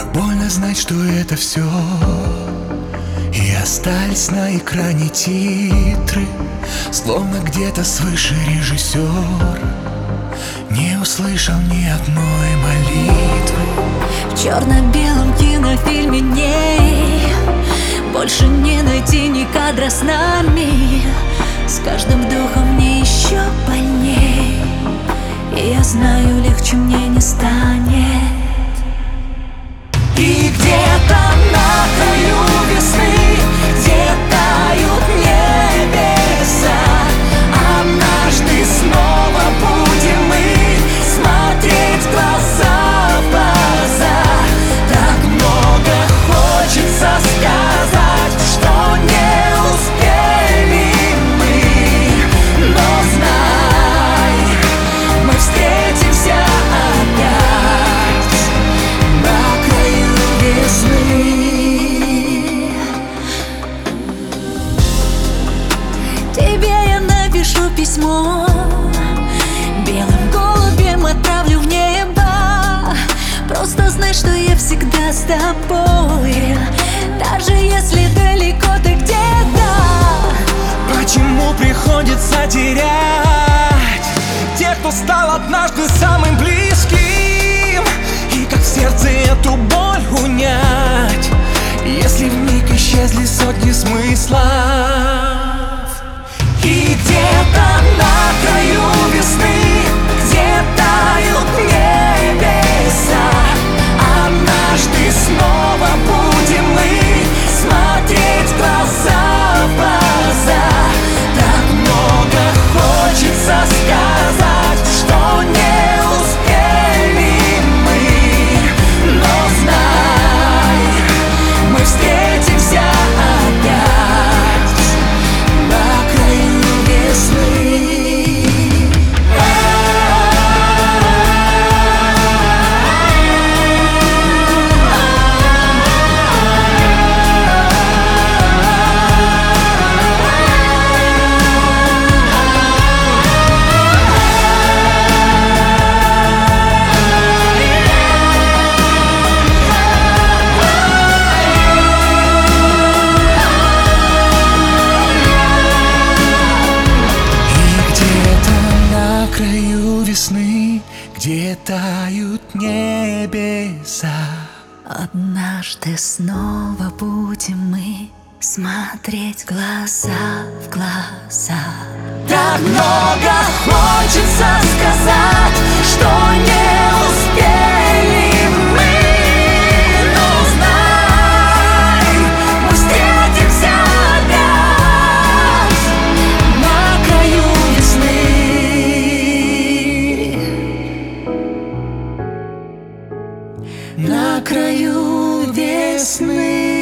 Больно знать, что это все. И остались на экране титры, словно где-то свыше режиссер не услышал ни одной молитвы. В черно-белом кинофильме ней больше не найти ни кадра с нами. С каждым вдохом мне еще больней, и я знаю, легче мне не станет. И где-то на краю весны, где тают небеса, однажды снова будем мы смотреть глаза в глаза. Так много хочется сказать, что не успели мы, но знай, мы встретимся опять на краю весны. Тебе я напишу письмо, белым голубем отправлю в небо. Просто знай, что я всегда с тобой, даже если далеко ты где-то. Почему приходится терять тех, кто стал однажды самым близким? И как в сердце эту боль унять, если вмиг исчезли сотни смыслов? И где-то на краю весны, где тают небеса, однажды снова будем мы смотреть глаза в глаза. Так много хочется сказать, что не успели мы, но знай, мы встретимся опять на краю весны. Весны, где тают небеса, однажды снова будем мы смотреть глаза в глаза. так много хочется сказать, что не успели мы, но знай, мы встретимся опять на краю весны. На краю весны.